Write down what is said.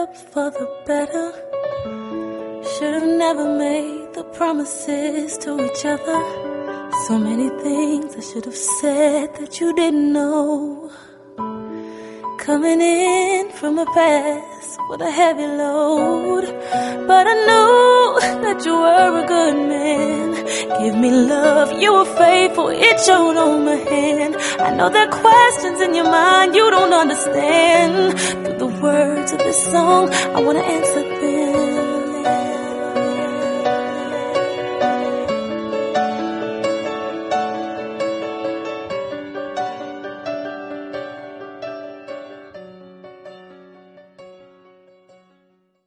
up for the better. Should've never made the promises to each other. So many things I should've said that you didn't know. Coming in from a past with a heavy load, but I knew that you were a good man. Give me love, you were faithful, it showed on my hand. I know there are questions in your mind you don't understand. Through the words of this song, I wanna answer